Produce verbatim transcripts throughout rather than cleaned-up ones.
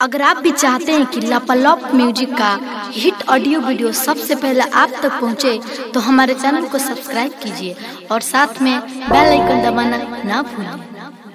अगर आप भी चाहते हैं कि लापालॉप म्यूजिक का हिट ऑडियो वीडियो सबसे पहले आप तक पहुंचे, तो हमारे चैनल को सब्सक्राइब कीजिए और साथ में बेल आइकन दबाना ना भूलें।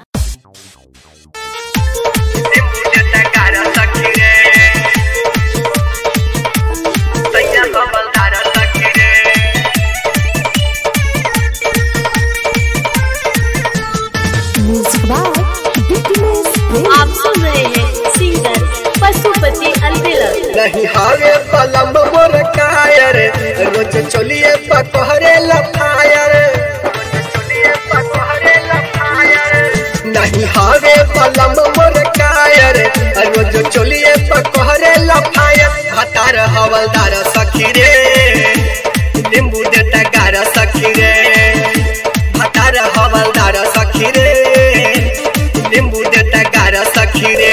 आप सुन रहे हैं सिंगर पशुपति अलबेला। नहीं हावे पलम मोर कायर, रोज चलिए पकहरे लफायर। नहीं हावे पलम मोर कायर, रोज चलिए पकहरे लफायर। हतार हवलदार सखी रे, नींबू देता गारा सखी रे। हतार हवलदार सखी रे, नींबू देता गारा सखी रे।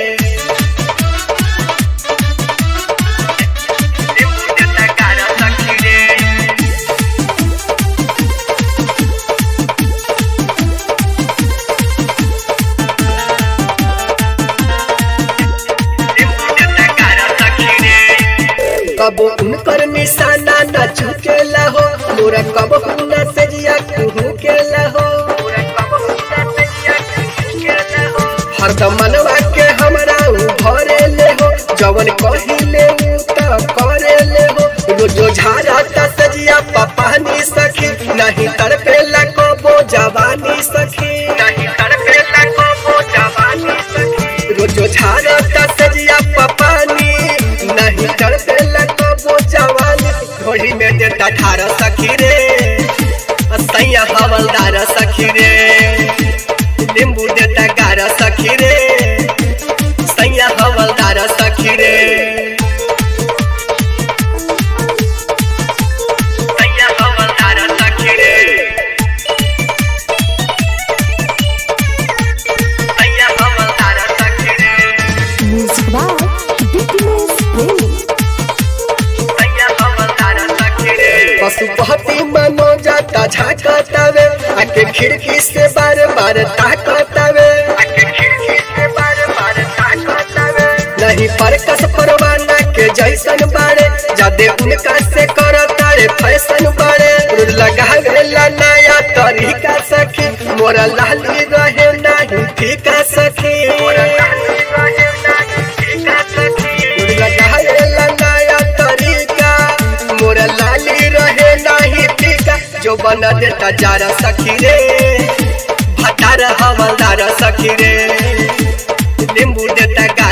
कबो उनकर निशाना न झुकेला हो, मोरा कबो न सजिया कुहुकेला हो। हरदम मनवा के हमरा भरे ले हो, जवन कहिले त करे ले हो। रोजो झारा त सजिया पपानी सखी, नहीं तड़पेला कबो जवानी सखी। नहीं तड़पेला कबो जवानी सखी। रोजो झारा त सजिया पपानी, नहीं तड़पेला कबो जवानी। घोड़ी में देता ठारा सखी रे, सैया हवलदार सखी रे। नींबू देता गारा सखी रे, सैया हवलदार सखी रे। सैया हवलदार सखी रे, सैया हवलदार सखी रे। सैया हवलदार सखी रे। पशुपति मनो जाता झाकतावे, आके खिड़की से बार बार ताकतावे। आके खिड़की से बार बार ताकतावे। नहीं परकस परवाना के जैसन बाड़े, जादे उनका से करतारे फैशन बाड़े। रुड लगावेला नया तरीका सखी, मोरा लाली रहे नहीं फीका सखी। मोरा लाली रहे नहीं फीका सखी। रुड लगावेला नया तरीका, मोरा लाली रहे नहीं फीका। जो बना देता जारा सखी रे, भतार हवलदार सखी रे। नींबू देता